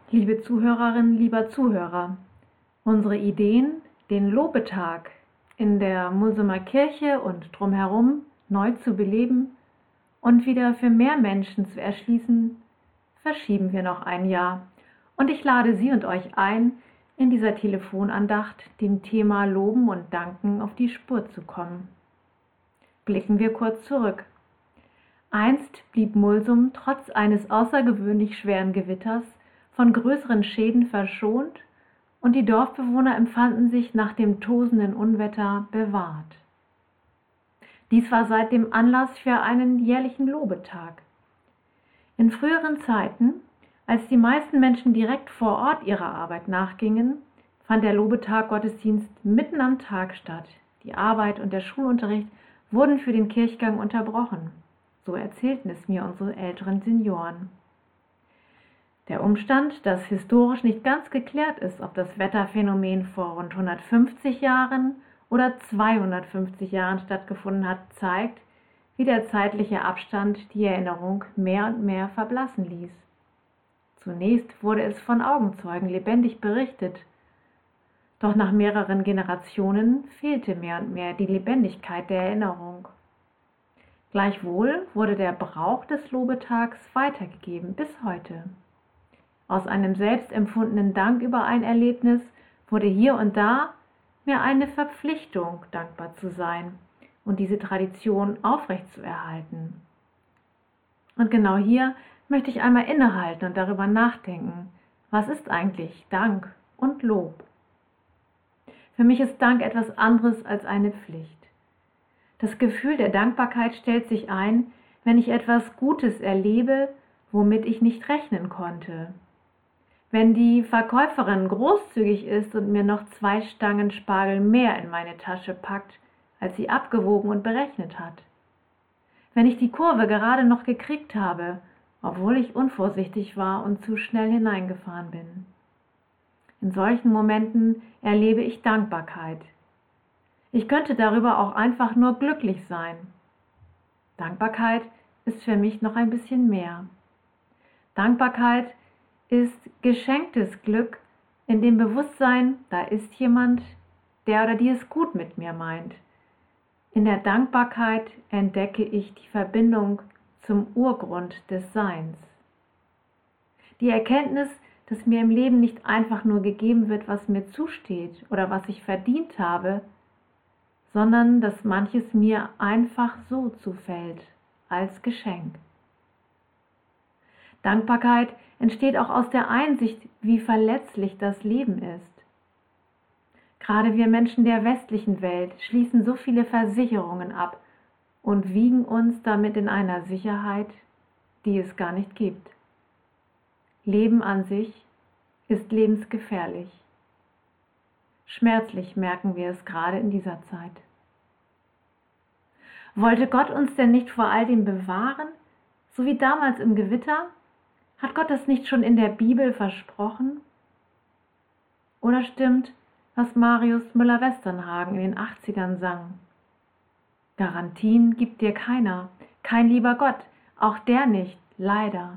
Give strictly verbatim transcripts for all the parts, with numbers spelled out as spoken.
Liebe Zuhörerinnen, lieber Zuhörer, unsere Ideen, den Lobetag in der Mulsumer Kirche und drumherum neu zu beleben und wieder für mehr Menschen zu erschließen, verschieben wir noch ein Jahr. Und ich lade Sie und euch ein, in dieser Telefonandacht dem Thema Loben und Danken auf die Spur zu kommen. Blicken wir kurz zurück. Einst blieb Mulsum trotz eines außergewöhnlich schweren Gewitters von größeren Schäden verschont und die Dorfbewohner empfanden sich nach dem tosenden Unwetter bewahrt. Dies war seitdem Anlass für einen jährlichen Lobetag. In früheren Zeiten, als die meisten Menschen direkt vor Ort ihrer Arbeit nachgingen, fand der Lobetag Gottesdienst mitten am Tag statt. Die Arbeit und der Schulunterricht wurden für den Kirchgang unterbrochen. So erzählten es mir unsere älteren Senioren. Der Umstand, dass historisch nicht ganz geklärt ist, ob das Wetterphänomen vor rund hundertfünfzig Jahren oder zweihundertfünfzig Jahren stattgefunden hat, zeigt, wie der zeitliche Abstand die Erinnerung mehr und mehr verblassen ließ. Zunächst wurde es von Augenzeugen lebendig berichtet, doch nach mehreren Generationen fehlte mehr und mehr die Lebendigkeit der Erinnerung. Gleichwohl wurde der Brauch des Lobetags weitergegeben bis heute. Aus einem selbst empfundenen Dank über ein Erlebnis wurde hier und da mehr eine Verpflichtung, dankbar zu sein und diese Tradition aufrechtzuerhalten. Und genau hier möchte ich einmal innehalten und darüber nachdenken, was ist eigentlich Dank und Lob? Für mich ist Dank etwas anderes als eine Pflicht. Das Gefühl der Dankbarkeit stellt sich ein, wenn ich etwas Gutes erlebe, womit ich nicht rechnen konnte. Wenn die Verkäuferin großzügig ist und mir noch zwei Stangen Spargel mehr in meine Tasche packt, als sie abgewogen und berechnet hat. Wenn ich die Kurve gerade noch gekriegt habe, obwohl ich unvorsichtig war und zu schnell hineingefahren bin. In solchen Momenten erlebe ich Dankbarkeit. Ich könnte darüber auch einfach nur glücklich sein. Dankbarkeit ist für mich noch ein bisschen mehr. Dankbarkeit ist geschenktes Glück in dem Bewusstsein, da ist jemand, der oder die es gut mit mir meint. In der Dankbarkeit entdecke ich die Verbindung zum Urgrund des Seins. Die Erkenntnis, dass mir im Leben nicht einfach nur gegeben wird, was mir zusteht oder was ich verdient habe, sondern dass manches mir einfach so zufällt, als Geschenk. Dankbarkeit entsteht auch aus der Einsicht, wie verletzlich das Leben ist. Gerade wir Menschen der westlichen Welt schließen so viele Versicherungen ab und wiegen uns damit in einer Sicherheit, die es gar nicht gibt. Leben an sich ist lebensgefährlich. Schmerzlich merken wir es gerade in dieser Zeit. Wollte Gott uns denn nicht vor all dem bewahren, so wie damals im Gewitter? Hat Gott das nicht schon in der Bibel versprochen? Oder stimmt, was Marius Müller-Westernhagen in den achtzigern sang? Garantien gibt dir keiner, kein lieber Gott, auch der nicht, leider.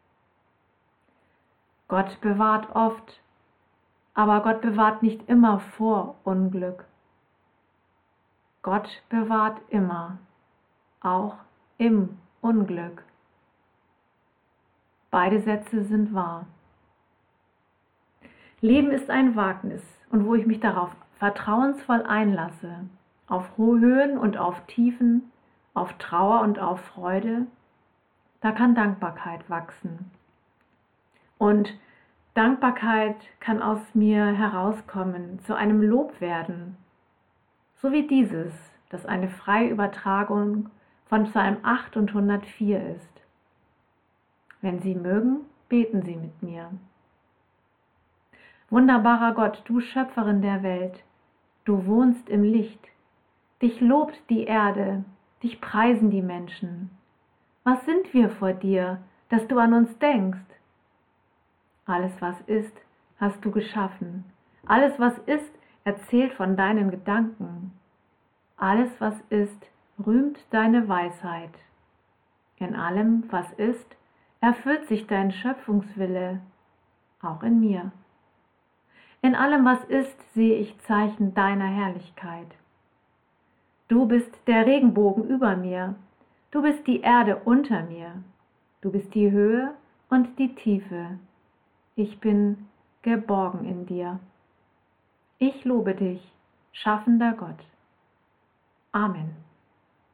Gott bewahrt oft, aber Gott bewahrt nicht immer vor Unglück. Gott bewahrt immer, auch im Unglück. Beide Sätze sind wahr. Leben ist ein Wagnis, und wo ich mich darauf vertrauensvoll einlasse, auf Höhen und auf Tiefen, auf Trauer und auf Freude, da kann Dankbarkeit wachsen. Und Dankbarkeit kann aus mir herauskommen, zu einem Lob werden, so wie dieses, das eine freie Übertragung von Psalm acht und hundertvier ist. Wenn Sie mögen, beten Sie mit mir. Wunderbarer Gott, du Schöpferin der Welt, du wohnst im Licht, dich lobt die Erde, dich preisen die Menschen. Was sind wir vor dir, dass du an uns denkst? Alles, was ist, hast du geschaffen. Alles, was ist, erzählt von deinen Gedanken. Alles, was ist, rühmt deine Weisheit. In allem, was ist, erfüllt sich dein Schöpfungswille. auch in mir. In allem, was ist, sehe ich Zeichen deiner Herrlichkeit. Du bist der Regenbogen über mir, du bist die Erde unter mir, du bist die Höhe und die Tiefe. Ich bin geborgen in dir. Ich lobe dich, schaffender Gott. Amen.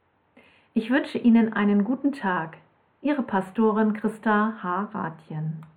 Ich wünsche Ihnen einen guten Tag. Ihre Pastorin Christa H. Rathjen.